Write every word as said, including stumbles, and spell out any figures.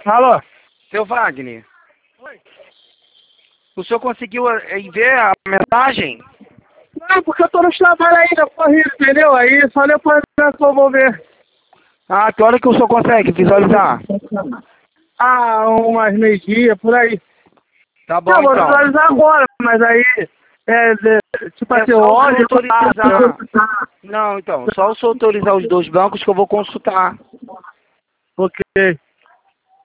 Alô? Seu Wagner, Oi? o senhor conseguiu eh, ver a mensagem? Não, porque eu tô no trabalho ainda, corrido, entendeu? Aí só depois que eu vou ver. Ah, que hora que o senhor consegue visualizar? Ah, umas meio-dia, por aí. Tá bom, Não, vou então. visualizar agora, mas aí, é, de, tipo É assim, só o hoje... senhor autorizar. Não, então, só o senhor autorizar os dois bancos que eu vou consultar. Ok.